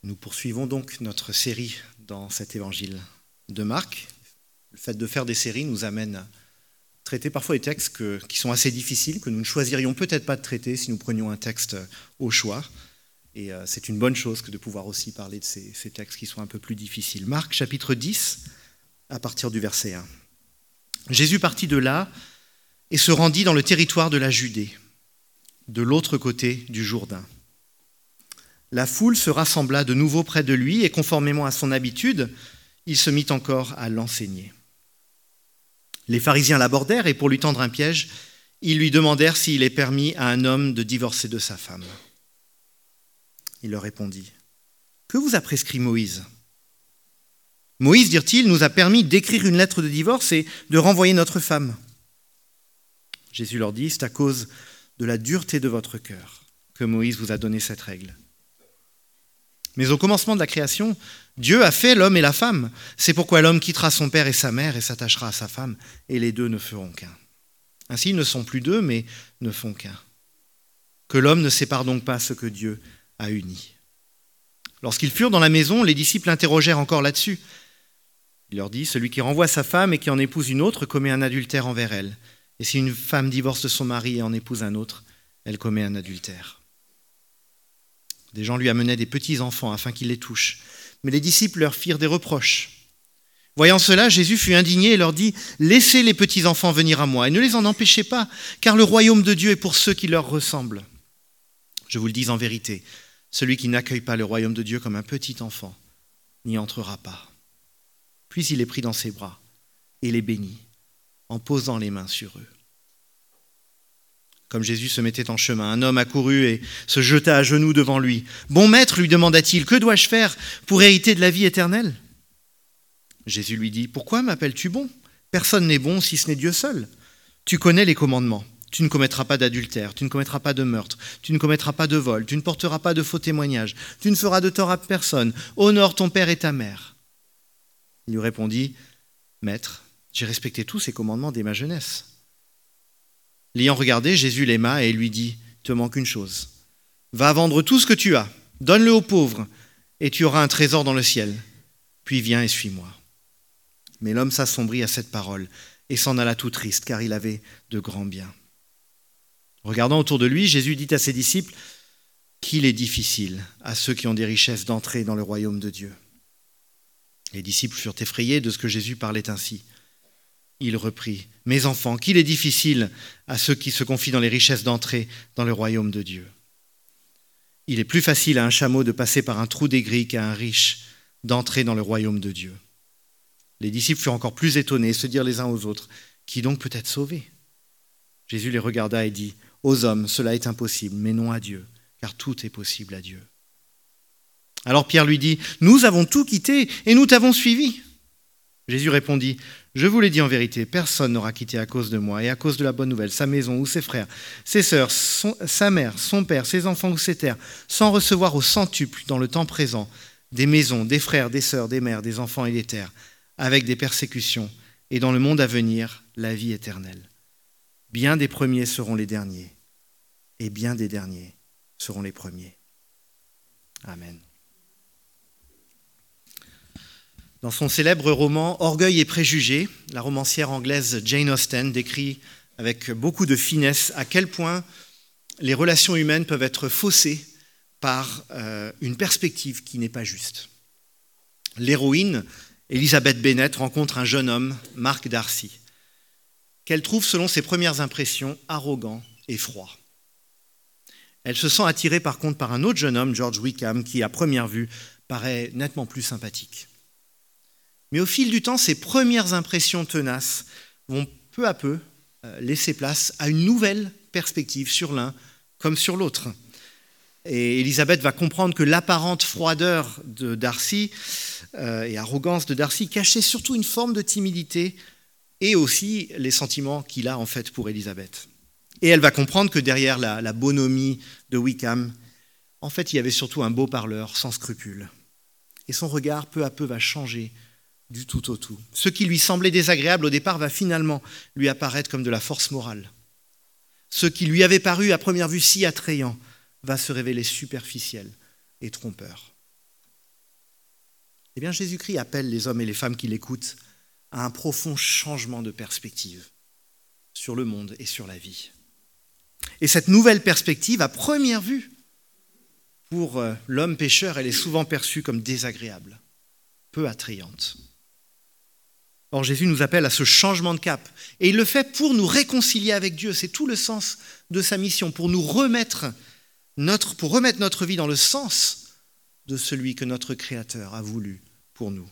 Nous poursuivons donc notre série dans cet évangile de Marc. Le fait de faire des séries nous amène à traiter parfois des textes qui sont assez difficiles, que nous ne choisirions peut-être pas de traiter si nous prenions un texte au choix. Et c'est une bonne chose que de pouvoir aussi parler de ces textes qui sont un peu plus difficiles. Marc, chapitre 10, à partir du verset 1. Jésus partit de là et se rendit dans le territoire de la Judée, de l'autre côté du Jourdain. La foule se rassembla de nouveau près de lui et conformément à son habitude, il se mit encore à l'enseigner. Les pharisiens l'abordèrent et pour lui tendre un piège, ils lui demandèrent s'il est permis à un homme de divorcer de sa femme. Il leur répondit : « Que vous a prescrit Moïse ? Moïse, dirent-ils, nous a permis d'écrire une lettre de divorce et de renvoyer notre femme. » Jésus leur dit : « C'est à cause de la dureté de votre cœur que Moïse vous a donné cette règle. Mais au commencement de la création, Dieu a fait l'homme et la femme. C'est pourquoi l'homme quittera son père et sa mère et s'attachera à sa femme, et les deux ne feront qu'un. Ainsi, ils ne sont plus deux, mais ne font qu'un. Que l'homme ne sépare donc pas ce que Dieu a uni. » Lorsqu'ils furent dans la maison, les disciples l'interrogèrent encore là-dessus. Il leur dit : « Celui qui renvoie sa femme et qui en épouse une autre commet un adultère envers elle. Et si une femme divorce de son mari et en épouse un autre, elle commet un adultère. » Des gens lui amenaient des petits-enfants afin qu'il les touche. Mais les disciples leur firent des reproches. Voyant cela, Jésus fut indigné et leur dit : « Laissez les petits-enfants venir à moi et ne les en empêchez pas, car le royaume de Dieu est pour ceux qui leur ressemblent. Je vous le dis en vérité, celui qui n'accueille pas le royaume de Dieu comme un petit enfant n'y entrera pas. » Puis il les prit dans ses bras et les bénit en posant les mains sur eux. Comme Jésus se mettait en chemin, un homme accourut et se jeta à genoux devant lui. « Bon maître, lui demanda-t-il, que dois-je faire pour hériter de la vie éternelle ?» Jésus lui dit : « Pourquoi m'appelles-tu bon ? Personne n'est bon si ce n'est Dieu seul. Tu connais les commandements. Tu ne commettras pas d'adultère, tu ne commettras pas de meurtre, tu ne commettras pas de vol, tu ne porteras pas de faux témoignages, tu ne feras de tort à personne. Honore ton père et ta mère. » Il lui répondit : « Maître, j'ai respecté tous ces commandements dès ma jeunesse. » L'ayant regardé, Jésus l'aima et lui dit : « Il te manque une chose. Va vendre tout ce que tu as, donne-le aux pauvres, et tu auras un trésor dans le ciel. Puis viens et suis-moi. » Mais l'homme s'assombrit à cette parole et s'en alla tout triste, car il avait de grands biens. Regardant autour de lui, Jésus dit à ses disciples qu'il est difficile à ceux qui ont des richesses d'entrer dans le royaume de Dieu. Les disciples furent effrayés de ce que Jésus parlait ainsi. Il reprit : « Mes enfants, qu'il est difficile à ceux qui se confient dans les richesses d'entrer dans le royaume de Dieu. Il est plus facile à un chameau de passer par un trou d'aigri qu'à un riche d'entrer dans le royaume de Dieu. » Les disciples furent encore plus étonnés et se dirent les uns aux autres : « Qui donc peut être sauvé ?» Jésus les regarda et dit : « Aux hommes, cela est impossible, mais non à Dieu, car tout est possible à Dieu. » Alors Pierre lui dit : « Nous avons tout quitté et nous t'avons suivi. » Jésus répondit : « Je vous l'ai dit en vérité, personne n'aura quitté à cause de moi et à cause de la bonne nouvelle sa maison ou ses frères, ses sœurs, sa mère, son père, ses enfants ou ses terres, sans recevoir au centuple dans le temps présent des maisons, des frères, des sœurs, des mères, des enfants et des terres, avec des persécutions, et dans le monde à venir, la vie éternelle. Bien des premiers seront les derniers, et bien des derniers seront les premiers. Amen. » Dans son célèbre roman « Orgueil et préjugés », la romancière anglaise Jane Austen décrit avec beaucoup de finesse à quel point les relations humaines peuvent être faussées par une perspective qui n'est pas juste. L'héroïne, Elizabeth Bennet, rencontre un jeune homme, Mark Darcy, qu'elle trouve, selon ses premières impressions, arrogant et froid. Elle se sent attirée par contre par un autre jeune homme, George Wickham, qui à première vue paraît nettement plus sympathique. Mais au fil du temps, ces premières impressions tenaces vont peu à peu laisser place à une nouvelle perspective sur l'un comme sur l'autre. Et Elisabeth va comprendre que l'apparente froideur de Darcy et arrogance de Darcy cachait surtout une forme de timidité et aussi les sentiments qu'il a en fait pour Elisabeth. Et elle va comprendre que derrière la bonhomie de Wickham, en fait, il y avait surtout un beau parleur sans scrupules. Et son regard peu à peu va changer du tout au tout. Ce qui lui semblait désagréable au départ va finalement lui apparaître comme de la force morale. Ce qui lui avait paru à première vue si attrayant va se révéler superficiel et trompeur. Eh bien, Jésus-Christ appelle les hommes et les femmes qui l'écoutent à un profond changement de perspective sur le monde et sur la vie. Et cette nouvelle perspective, à première vue, pour l'homme pécheur, elle est souvent perçue comme désagréable, peu attrayante. Or, Jésus nous appelle à ce changement de cap. Et il le fait pour nous réconcilier avec Dieu. C'est tout le sens de sa mission, pour remettre notre vie dans le sens de celui que notre Créateur a voulu pour nous.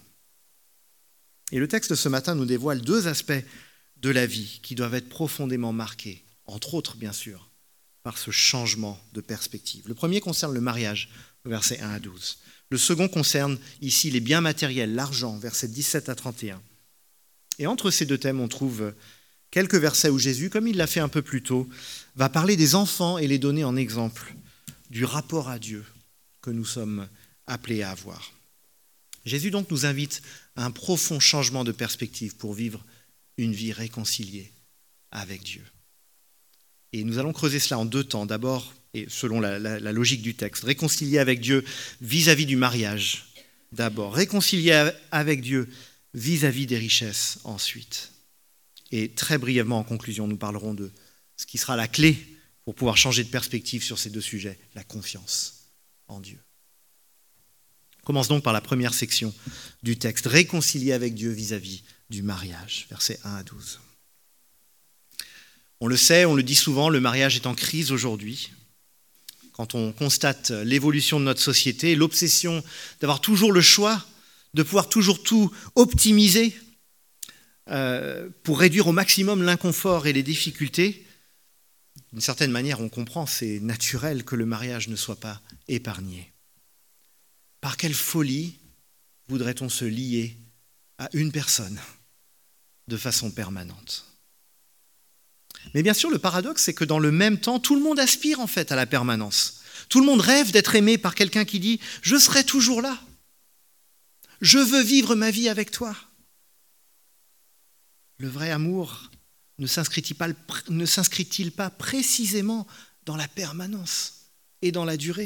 Et le texte de ce matin nous dévoile deux aspects de la vie qui doivent être profondément marqués, entre autres bien sûr, par ce changement de perspective. Le premier concerne le mariage, versets 1 à 12. Le second concerne ici les biens matériels, l'argent, versets 17 à 31. Et entre ces deux thèmes, on trouve quelques versets où Jésus, comme il l'a fait un peu plus tôt, va parler des enfants et les donner en exemple du rapport à Dieu que nous sommes appelés à avoir. Jésus donc nous invite à un profond changement de perspective pour vivre une vie réconciliée avec Dieu. Et nous allons creuser cela en deux temps. D'abord, et selon la logique du texte, réconcilier avec Dieu vis-à-vis du mariage. D'abord, réconcilier avec Dieu vis-à-vis des richesses ensuite. Et très brièvement, en conclusion, nous parlerons de ce qui sera la clé pour pouvoir changer de perspective sur ces deux sujets, la confiance en Dieu. On commence donc par la première section du texte, réconcilier avec Dieu vis-à-vis du mariage, versets 1 à 12. On le sait, on le dit souvent, le mariage est en crise aujourd'hui. Quand on constate l'évolution de notre société, l'obsession d'avoir toujours le choix, de pouvoir toujours tout optimiser pour réduire au maximum l'inconfort et les difficultés, d'une certaine manière, on comprend, c'est naturel que le mariage ne soit pas épargné. Par quelle folie voudrait-on se lier à une personne de façon permanente ? Mais bien sûr, le paradoxe, c'est que dans le même temps, tout le monde aspire en fait à la permanence. Tout le monde rêve d'être aimé par quelqu'un qui dit « Je serai toujours là. Je veux vivre ma vie avec toi. » Le vrai amour ne s'inscrit-il pas précisément dans la permanence et dans la durée ?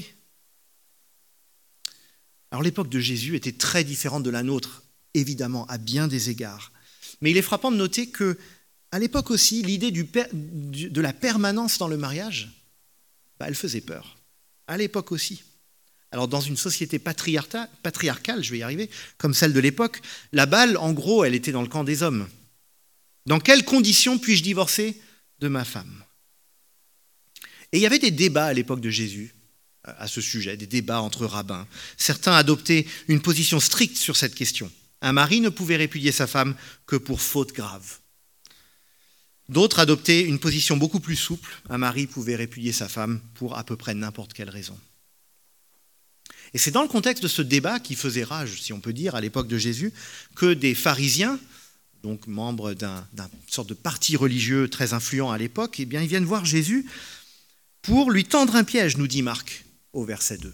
Alors l'époque de Jésus était très différente de la nôtre, évidemment, à bien des égards. Mais il est frappant de noter que à l'époque aussi, l'idée de la permanence dans le mariage, elle faisait peur. À l'époque aussi. Alors dans une société patriarcale, je vais y arriver, comme celle de l'époque, la balle, en gros, elle était dans le camp des hommes. Dans quelles conditions puis-je divorcer de ma femme ? Et il y avait des débats à l'époque de Jésus à ce sujet, des débats entre rabbins. Certains adoptaient une position stricte sur cette question. Un mari ne pouvait répudier sa femme que pour faute grave. D'autres adoptaient une position beaucoup plus souple. Un mari pouvait répudier sa femme pour à peu près n'importe quelle raison. Et c'est dans le contexte de ce débat qui faisait rage, si on peut dire, à l'époque de Jésus, que des pharisiens, donc membres d'une sorte de parti religieux très influent à l'époque, eh bien, ils viennent voir Jésus pour lui tendre un piège, nous dit Marc au verset 2.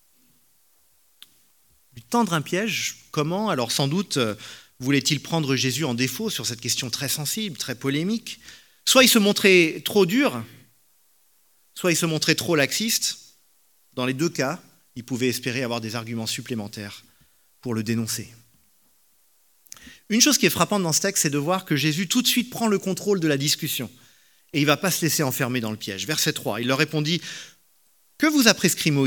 Lui tendre un piège, comment ? Alors sans doute voulait-il prendre Jésus en défaut sur cette question très sensible, très polémique ? Soit il se montrait trop dur, soit il se montrait trop laxiste. Dans les deux cas, il pouvait espérer avoir des arguments supplémentaires pour le dénoncer. Une chose qui est frappante dans ce texte, c'est de voir que Jésus tout de suite prend le contrôle de la discussion et il ne va pas se laisser enfermer dans le piège. Verset 3, il leur répondit « Que vous a prescrit Moïse ?»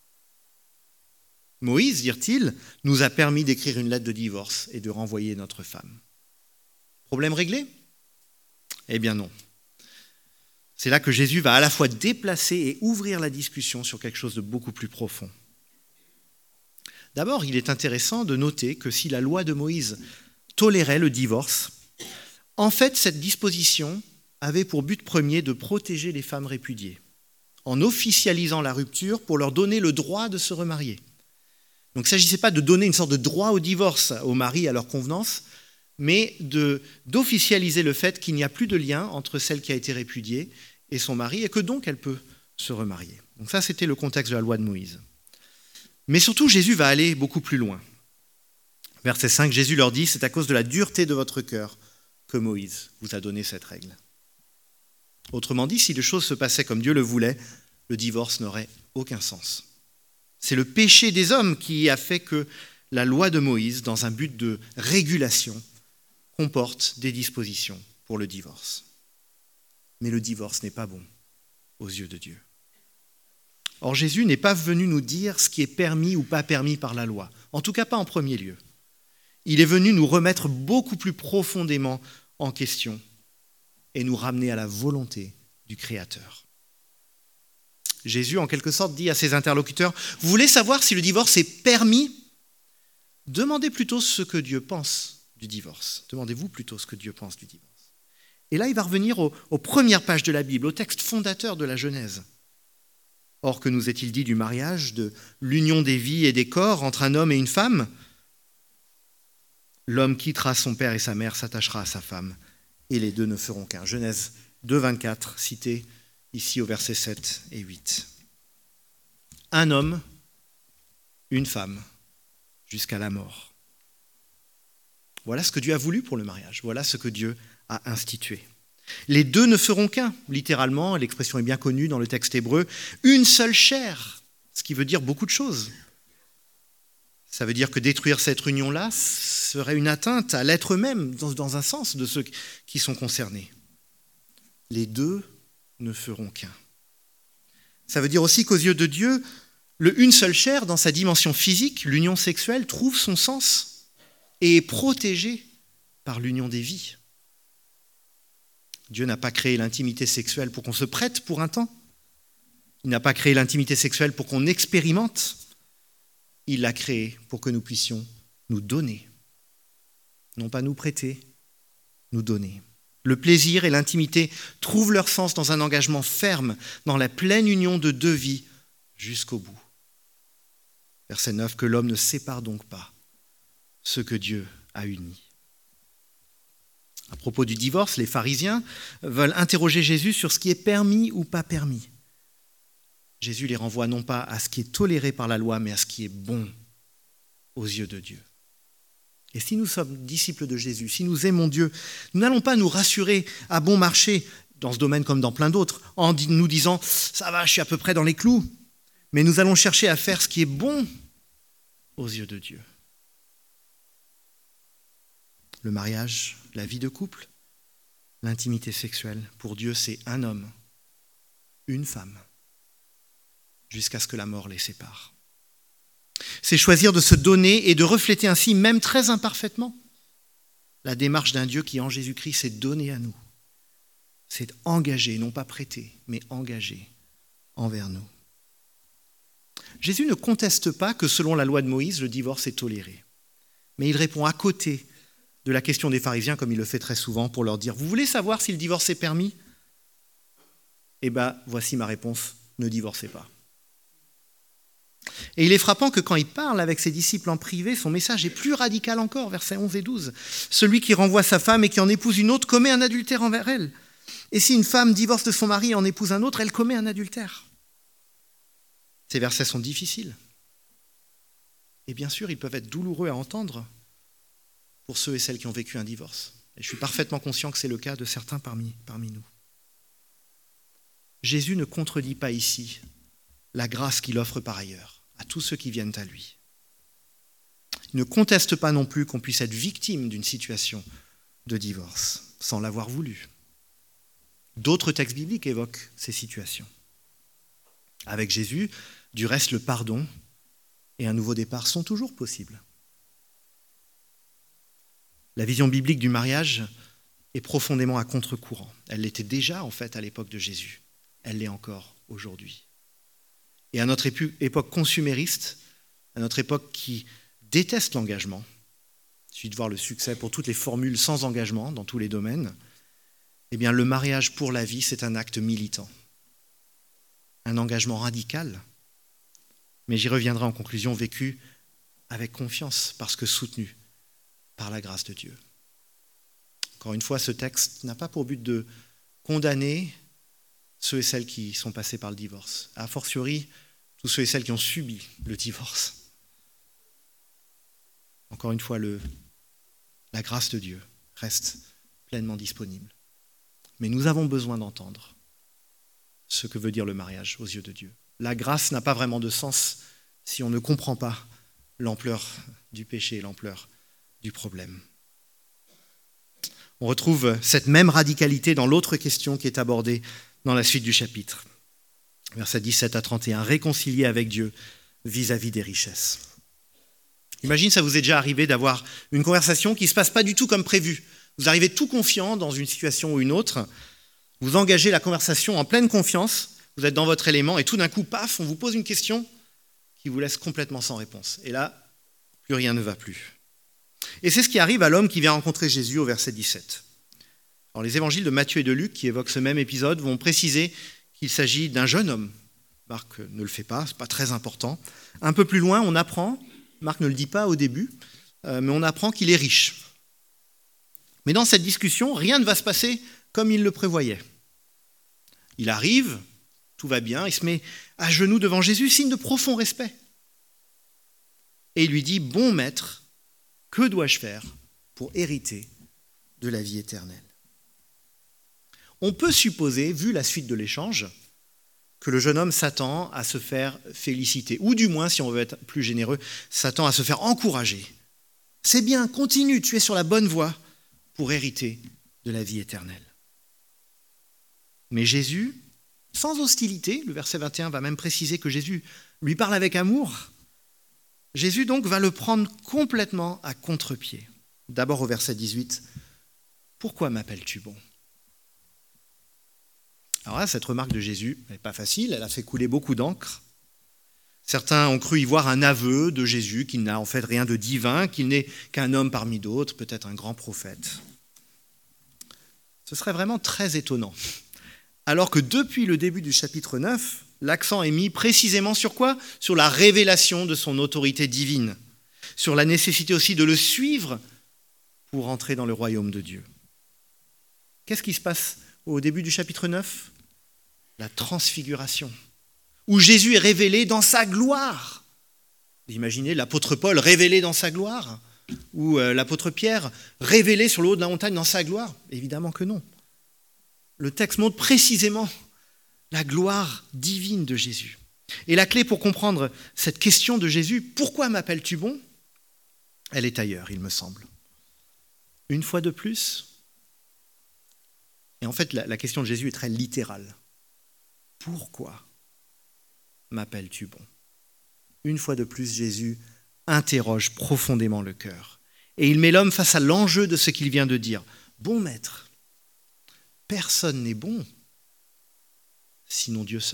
Moïse, dirent-ils, nous a permis d'écrire une lettre de divorce et de renvoyer notre femme. Problème réglé ? Eh bien non. C'est là que Jésus va à la fois déplacer et ouvrir la discussion sur quelque chose de beaucoup plus profond. D'abord, il est intéressant de noter que si la loi de Moïse tolérait le divorce, en fait, cette disposition avait pour but premier de protéger les femmes répudiées, en officialisant la rupture pour leur donner le droit de se remarier. Donc il ne s'agissait pas de donner une sorte de droit au divorce aux maris à leur convenance, mais d'officialiser le fait qu'il n'y a plus de lien entre celle qui a été répudiée et son mari, et que donc elle peut se remarier. Donc ça, c'était le contexte de la loi de Moïse. Mais surtout, Jésus va aller beaucoup plus loin. Verset 5, Jésus leur dit, c'est à cause de la dureté de votre cœur que Moïse vous a donné cette règle. Autrement dit, si les choses se passaient comme Dieu le voulait, le divorce n'aurait aucun sens. C'est le péché des hommes qui a fait que la loi de Moïse, dans un but de régulation, comporte des dispositions pour le divorce. Mais le divorce n'est pas bon aux yeux de Dieu. Or, Jésus n'est pas venu nous dire ce qui est permis ou pas permis par la loi, en tout cas pas en premier lieu. Il est venu nous remettre beaucoup plus profondément en question et nous ramener à la volonté du Créateur. Jésus, en quelque sorte, dit à ses interlocuteurs, « Vous voulez savoir si le divorce est permis ? Demandez plutôt ce que Dieu pense du divorce. Demandez-vous plutôt ce que Dieu pense du divorce. » Et là, il va revenir aux premières pages de la Bible, au texte fondateur de la Genèse. Or, que nous est-il dit du mariage, de l'union des vies et des corps entre un homme et une femme ? L'homme quittera son père et sa mère, s'attachera à sa femme, et les deux ne feront qu'un. Genèse 2, 24, cité ici au verset 7 et 8. Un homme, une femme, jusqu'à la mort. Voilà ce que Dieu a voulu pour le mariage. Voilà ce que Dieu a institué. Les deux ne feront qu'un, littéralement, l'expression est bien connue dans le texte hébreu, une seule chair, ce qui veut dire beaucoup de choses. Ça veut dire que détruire cette union-là serait une atteinte à l'être même, dans un sens, de ceux qui sont concernés. Les deux ne feront qu'un. Ça veut dire aussi qu'aux yeux de Dieu, le une seule chair, dans sa dimension physique, l'union sexuelle, trouve son sens et est protégée par l'union des vies. Dieu n'a pas créé l'intimité sexuelle pour qu'on se prête pour un temps. Il n'a pas créé l'intimité sexuelle pour qu'on expérimente. Il l'a créée pour que nous puissions nous donner. Non pas nous prêter, nous donner. Le plaisir et l'intimité trouvent leur sens dans un engagement ferme, dans la pleine union de deux vies jusqu'au bout. Verset 9, que l'homme ne sépare donc pas ce que Dieu a uni. À propos du divorce, les pharisiens veulent interroger Jésus sur ce qui est permis ou pas permis. Jésus les renvoie non pas à ce qui est toléré par la loi, mais à ce qui est bon aux yeux de Dieu. Et si nous sommes disciples de Jésus, si nous aimons Dieu, nous n'allons pas nous rassurer à bon marché, dans ce domaine comme dans plein d'autres, en nous disant « ça va, je suis à peu près dans les clous », mais nous allons chercher à faire ce qui est bon aux yeux de Dieu. Le mariage, la vie de couple, l'intimité sexuelle, pour Dieu, c'est un homme, une femme, jusqu'à ce que la mort les sépare. C'est choisir de se donner et de refléter ainsi, même très imparfaitement, la démarche d'un Dieu qui, en Jésus-Christ, s'est donné à nous. C'est engagé, non pas prêté, mais engagé envers nous. Jésus ne conteste pas que, selon la loi de Moïse, le divorce est toléré. Mais il répond à côté de la question des pharisiens, comme il le fait très souvent, pour leur dire « Vous voulez savoir si le divorce est permis ? Eh bien, voici ma réponse, ne divorcez pas. » Et il est frappant que quand il parle avec ses disciples en privé, son message est plus radical encore, versets 11 et 12. Celui qui renvoie sa femme et qui en épouse une autre commet un adultère envers elle. Et si une femme divorce de son mari et en épouse un autre, elle commet un adultère. Ces versets sont difficiles. Et bien sûr, ils peuvent être douloureux à entendre pour ceux et celles qui ont vécu un divorce. Et je suis parfaitement conscient que c'est le cas de certains parmi nous. Jésus ne contredit pas ici la grâce qu'il offre par ailleurs à tous ceux qui viennent à lui. Il ne conteste pas non plus qu'on puisse être victime d'une situation de divorce sans l'avoir voulu. D'autres textes bibliques évoquent ces situations. Avec Jésus, du reste, le pardon et un nouveau départ sont toujours possibles. La vision biblique du mariage est profondément à contre-courant. Elle l'était déjà, en fait, à l'époque de Jésus. Elle l'est encore aujourd'hui. Et à notre époque consumériste, à notre époque qui déteste l'engagement, il suffit de voir le succès pour toutes les formules sans engagement dans tous les domaines, eh bien le mariage pour la vie, c'est un acte militant. Un engagement radical, mais j'y reviendrai en conclusion, vécu avec confiance parce que soutenu par la grâce de Dieu. Encore une fois, ce texte n'a pas pour but de condamner ceux et celles qui sont passés par le divorce, a fortiori tous ceux et celles qui ont subi le divorce. Encore une fois, la grâce de Dieu reste pleinement disponible. Mais nous avons besoin d'entendre ce que veut dire le mariage aux yeux de Dieu. La grâce n'a pas vraiment de sens si on ne comprend pas l'ampleur du péché et l'ampleur du problème. On retrouve cette même radicalité dans l'autre question qui est abordée dans la suite du chapitre. Versets 17 à 31, réconcilier avec Dieu vis-à-vis des richesses. Imagine, ça vous est déjà arrivé d'avoir une conversation qui ne se passe pas du tout comme prévu. Vous arrivez tout confiant dans une situation ou une autre, vous engagez la conversation en pleine confiance, vous êtes dans votre élément et tout d'un coup, paf, on vous pose une question qui vous laisse complètement sans réponse. Et là, plus rien ne va plus. Et c'est ce qui arrive à l'homme qui vient rencontrer Jésus au verset 17. Alors, les évangiles de Matthieu et de Luc, qui évoquent ce même épisode, vont préciser qu'il s'agit d'un jeune homme. Marc ne le fait pas, ce n'est pas très important. Un peu plus loin, on apprend, Marc ne le dit pas au début, mais on apprend qu'il est riche. Mais dans cette discussion, rien ne va se passer comme il le prévoyait. Il arrive, tout va bien, il se met à genoux devant Jésus, signe de profond respect. Et il lui dit, « Bon maître, que dois-je faire pour hériter de la vie éternelle ?» On peut supposer, vu la suite de l'échange, que le jeune homme s'attend à se faire féliciter, ou du moins, si on veut être plus généreux, s'attend à se faire encourager. C'est bien, continue, tu es sur la bonne voie pour hériter de la vie éternelle. Mais Jésus, sans hostilité, le verset 21 va même préciser que Jésus lui parle avec amour, Jésus donc va le prendre complètement à contre-pied. D'abord au verset 18, « Pourquoi m'appelles-tu bon ?» Alors là, cette remarque de Jésus n'est pas facile, elle a fait couler beaucoup d'encre. Certains ont cru y voir un aveu de Jésus qui n'a en fait rien de divin, qu'il n'est qu'un homme parmi d'autres, peut-être un grand prophète. Ce serait vraiment très étonnant. Alors que depuis le début du chapitre 9, l'accent est mis précisément sur quoi ? Sur la révélation de son autorité divine, sur la nécessité aussi de le suivre pour entrer dans le royaume de Dieu. Qu'est-ce qui se passe au début du chapitre 9 ? La transfiguration, où Jésus est révélé dans sa gloire. Vous imaginez l'apôtre Paul révélé dans sa gloire ? Ou l'apôtre Pierre révélé sur le haut de la montagne dans sa gloire ? Évidemment que non. Le texte montre précisément la gloire divine de Jésus. Et la clé pour comprendre cette question de Jésus, « Pourquoi m'appelles-tu bon ?» elle est ailleurs, il me semble. Une fois de plus, et en fait la question de Jésus est très littérale. « Pourquoi m'appelles-tu bon ?» Une fois de plus, Jésus interroge profondément le cœur. Et il met l'homme face à l'enjeu de ce qu'il vient de dire. « Bon maître, personne n'est bon, sinon Dieu seul. »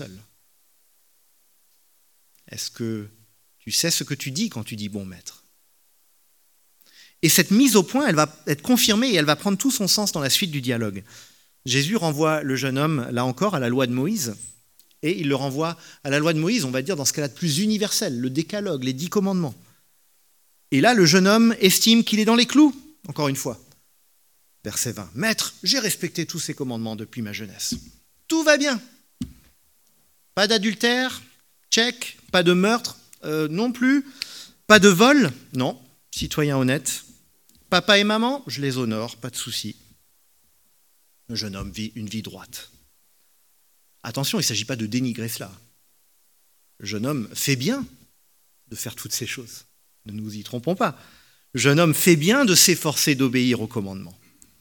Est-ce que tu sais ce que tu dis quand tu dis « bon maître » ? Et cette mise au point, elle va être confirmée et elle va prendre tout son sens dans la suite du dialogue. Jésus renvoie le jeune homme, là encore, à la loi de Moïse, et il le renvoie à la loi de Moïse, on va dire dans ce cas-là de plus universel, le décalogue, les 10 commandements. Et là, le jeune homme estime qu'il est dans les clous, encore une fois. Verset 20. « Maître, j'ai respecté tous ces commandements depuis ma jeunesse. Tout va bien. Pas d'adultère, check. Pas de meurtre, non plus. Pas de vol, non. Citoyen honnête. Papa et maman, je les honore, pas de souci. » Le jeune homme vit une vie droite. Attention, il ne s'agit pas de dénigrer cela. Le jeune homme fait bien de faire toutes ces choses. Ne nous y trompons pas. Le jeune homme fait bien de s'efforcer d'obéir aux commandements.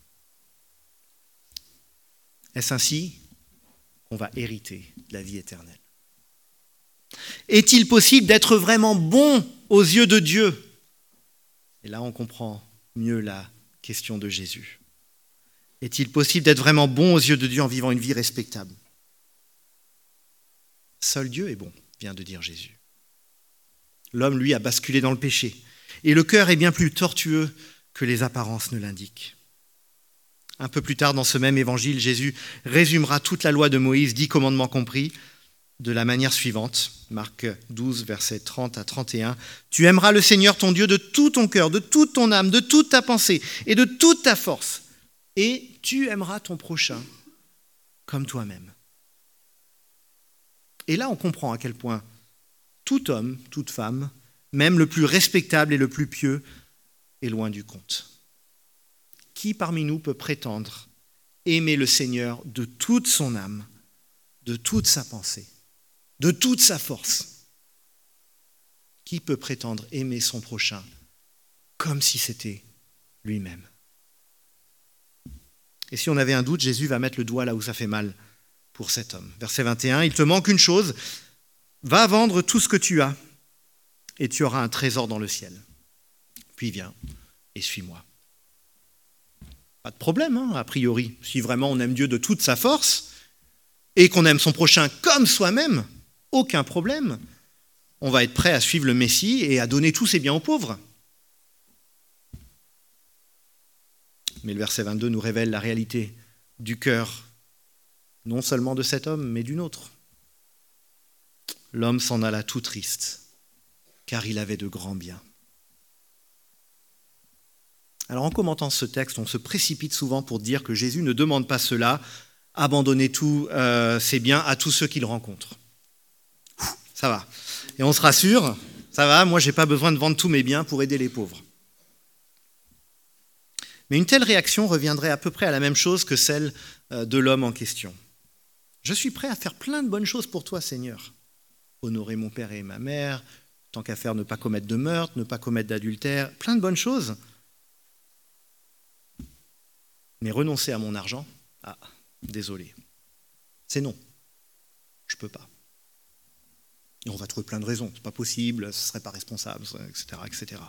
Est-ce ainsi qu'on va hériter de la vie éternelle ? Est-il possible d'être vraiment bon aux yeux de Dieu ? Et là, on comprend mieux la question de Jésus. Est-il possible d'être vraiment bon aux yeux de Dieu en vivant une vie respectable ? Seul Dieu est bon, vient de dire Jésus. L'homme, lui, a basculé dans le péché. Et le cœur est bien plus tortueux que les apparences ne l'indiquent. Un peu plus tard dans ce même évangile, Jésus résumera toute la loi de Moïse, 10 commandements compris, de la manière suivante. Marc 12, versets 30 à 31. « Tu aimeras le Seigneur ton Dieu de tout ton cœur, de toute ton âme, de toute ta pensée et de toute ta force. Et tu aimeras ton prochain comme toi-même. » Et là, on comprend à quel point tout homme, toute femme, même le plus respectable et le plus pieux, est loin du compte. Qui parmi nous peut prétendre aimer le Seigneur de toute son âme, de toute sa pensée, de toute sa force ? Qui peut prétendre aimer son prochain comme si c'était lui-même. Et si on avait un doute, Jésus va mettre le doigt là où ça fait mal pour cet homme. Verset 21, il te manque une chose, va vendre tout ce que tu as et tu auras un trésor dans le ciel. Puis viens et suis-moi. Pas de problème, a priori. Si vraiment on aime Dieu de toute sa force et qu'on aime son prochain comme soi-même, aucun problème. On va être prêt à suivre le Messie et à donner tous ses biens aux pauvres. Mais le verset 22 nous révèle la réalité du cœur, non seulement de cet homme, mais d'une autre. L'homme s'en alla tout triste, car il avait de grands biens. Alors en commentant ce texte, on se précipite souvent pour dire que Jésus ne demande pas cela, abandonner tous ses biens à tous ceux qu'il rencontre. Ça va. Et on se rassure, ça va, moi j'ai pas besoin de vendre tous mes biens pour aider les pauvres. Mais une telle réaction reviendrait à peu près à la même chose que celle de l'homme en question. Je suis prêt à faire plein de bonnes choses pour toi, Seigneur. Honorer mon père et ma mère, tant qu'à faire ne pas commettre de meurtre, ne pas commettre d'adultère, plein de bonnes choses. Mais renoncer à mon argent, désolé, c'est non, je ne peux pas. Et on va trouver plein de raisons, c'est pas possible, ce ne serait pas responsable, etc., etc.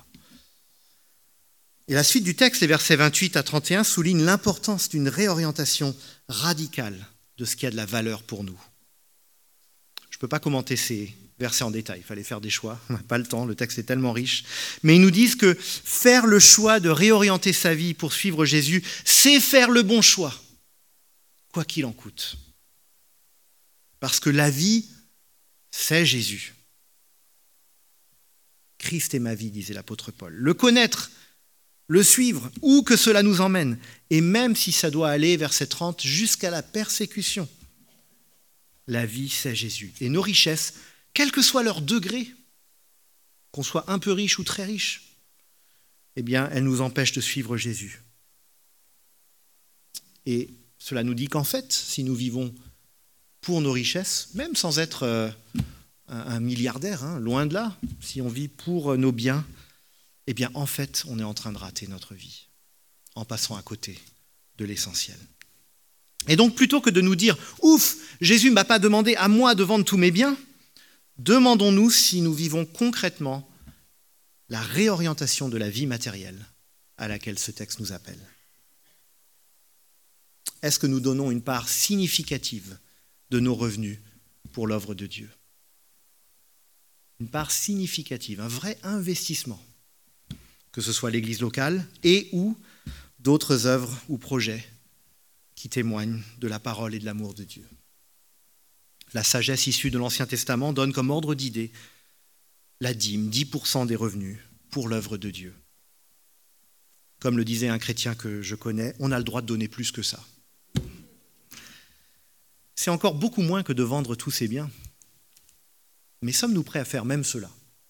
Et la suite du texte, les versets 28 à 31, souligne l'importance d'une réorientation radicale de ce qui a de la valeur pour nous. Je ne peux pas commenter ces versets en détail, il fallait faire des choix, on n'a pas le temps, le texte est tellement riche. Mais ils nous disent que faire le choix de réorienter sa vie pour suivre Jésus, c'est faire le bon choix, quoi qu'il en coûte. Parce que la vie, c'est Jésus. Christ est ma vie, disait l'apôtre Paul. Le connaître, le suivre, où que cela nous emmène, et même si ça doit aller, verset 30, jusqu'à la persécution. La vie, c'est Jésus. Et nos richesses, quel que soit leur degré, qu'on soit un peu riche ou très riche, eh bien, elles nous empêchent de suivre Jésus. Et cela nous dit qu'en fait, si nous vivons pour nos richesses, même sans être un milliardaire, loin de là, si on vit pour nos biens, eh bien, en fait, on est en train de rater notre vie, en passant à côté de l'essentiel. Et donc, plutôt que de nous dire « Ouf, Jésus ne m'a pas demandé à moi de vendre tous mes biens », demandons-nous si nous vivons concrètement la réorientation de la vie matérielle à laquelle ce texte nous appelle. Est-ce que nous donnons une part significative de nos revenus pour l'œuvre de Dieu? Une part significative, un vrai investissement, que ce soit l'Église locale et ou d'autres œuvres ou projets qui témoignent de la parole et de l'amour de Dieu. La sagesse issue de l'Ancien Testament donne comme ordre d'idée la dîme, 10% des revenus pour l'œuvre de Dieu. Comme le disait un chrétien que je connais, on a le droit de donner plus que ça. C'est encore beaucoup moins que de vendre tous ses biens. Mais sommes-nous prêts à faire même cela?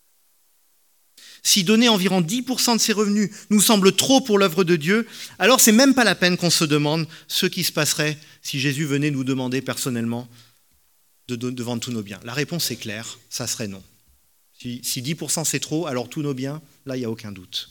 Si donner environ 10% de ses revenus nous semble trop pour l'œuvre de Dieu, alors c'est même pas la peine qu'on se demande ce qui se passerait si Jésus venait nous demander personnellement de vendre tous nos biens. La réponse est claire, ça serait non. Si 10% c'est trop, alors tous nos biens, là il n'y a aucun doute.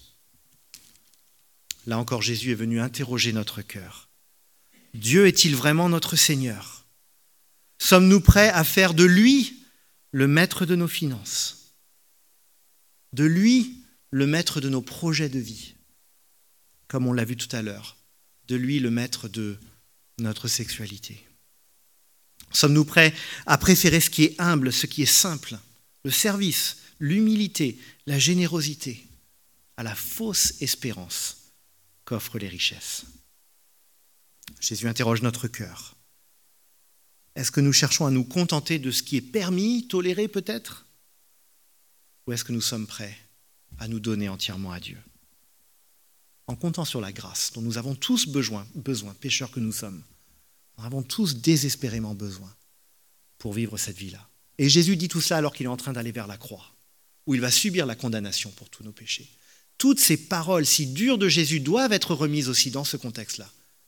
Là encore, Jésus est venu interroger notre cœur. Dieu est-il vraiment notre Seigneur? Sommes-nous prêts à faire de lui le maître de nos finances? De lui le maître de nos projets de vie, comme on l'a vu tout à l'heure, de lui le maître de notre sexualité. Sommes-nous prêts à préférer ce qui est humble, ce qui est simple, le service, l'humilité, la générosité, à la fausse espérance qu'offrent les richesses? Jésus interroge notre cœur. Est-ce que nous cherchons à nous contenter de ce qui est permis, toléré peut-être? Ou est-ce que nous sommes prêts à nous donner entièrement à Dieu? En comptant sur la grâce dont nous avons tous besoin, pécheurs que nous sommes. Nous avons tous désespérément besoin pour vivre cette vie-là. Et Jésus dit tout ça alors qu'il est en train d'aller vers la croix, où il va subir la condamnation pour tous nos péchés. Toutes ces paroles si dures de Jésus doivent être remises aussi dans ce contexte-là.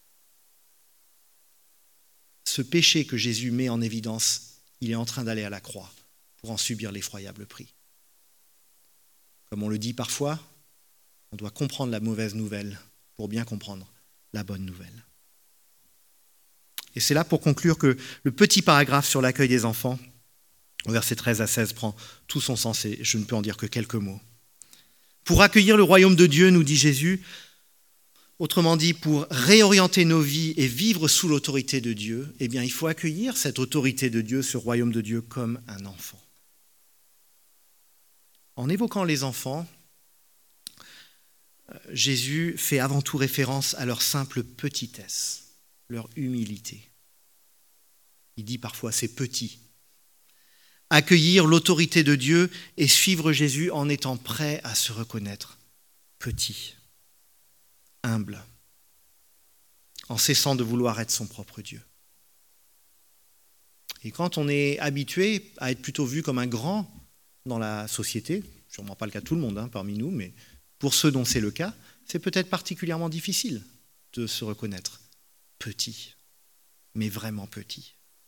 Ce péché que Jésus met en évidence, il est en train d'aller à la croix pour en subir l'effroyable prix. Comme on le dit parfois, On doit comprendre la mauvaise nouvelle pour bien comprendre la bonne nouvelle. Et c'est là pour conclure que le petit paragraphe sur l'accueil des enfants, au verset 13 à 16, prend tout son sens et je ne peux en dire que quelques mots. Pour accueillir le royaume de Dieu, nous dit Jésus, autrement dit, pour réorienter nos vies et vivre sous l'autorité de Dieu, eh bien, il faut accueillir cette autorité de Dieu, ce royaume de Dieu, comme un enfant. En évoquant les enfants, Jésus fait avant tout référence à leur simple petitesse, leur humilité. Il dit parfois c'est petit. Accueillir l'autorité de Dieu et suivre Jésus en étant prêt à se reconnaître petit, humble, en cessant de vouloir être son propre Dieu. Et quand on est habitué à être plutôt vu comme un grand dans la société, sûrement pas le cas de tout le monde parmi nous, mais pour ceux dont c'est le cas, c'est peut-être particulièrement difficile de se reconnaître petit, mais vraiment petit.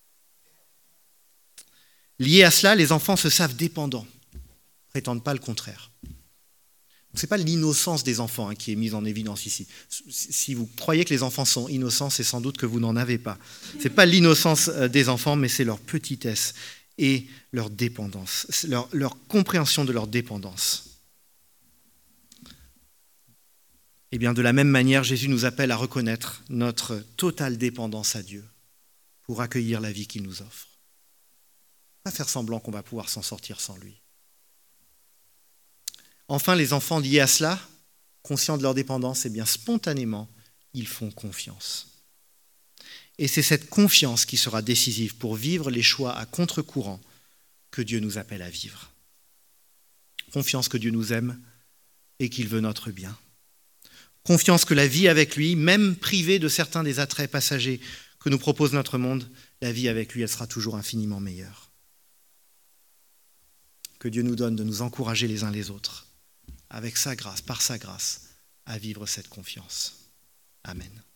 Lié à cela, les enfants se savent dépendants, ne prétendent pas le contraire. Ce n'est pas l'innocence des enfants qui est mise en évidence ici. Si vous croyez que les enfants sont innocents, c'est sans doute que vous n'en avez pas. Ce n'est pas l'innocence des enfants, mais c'est leur petitesse et leur dépendance, leur compréhension de leur dépendance. Et bien de la même manière, Jésus nous appelle à reconnaître notre totale dépendance à Dieu pour accueillir la vie qu'il nous offre. Pas faire semblant qu'on va pouvoir s'en sortir sans lui. Enfin, les enfants liés à cela, conscients de leur dépendance, eh bien spontanément, ils font confiance. Et c'est cette confiance qui sera décisive pour vivre les choix à contre-courant que Dieu nous appelle à vivre. Confiance que Dieu nous aime et qu'il veut notre bien. Confiance que la vie avec lui, même privée de certains des attraits passagers que nous propose notre monde, la vie avec lui, elle sera toujours infiniment meilleure. Que Dieu nous donne de nous encourager les uns les autres, avec sa grâce, par sa grâce, à vivre cette confiance. Amen.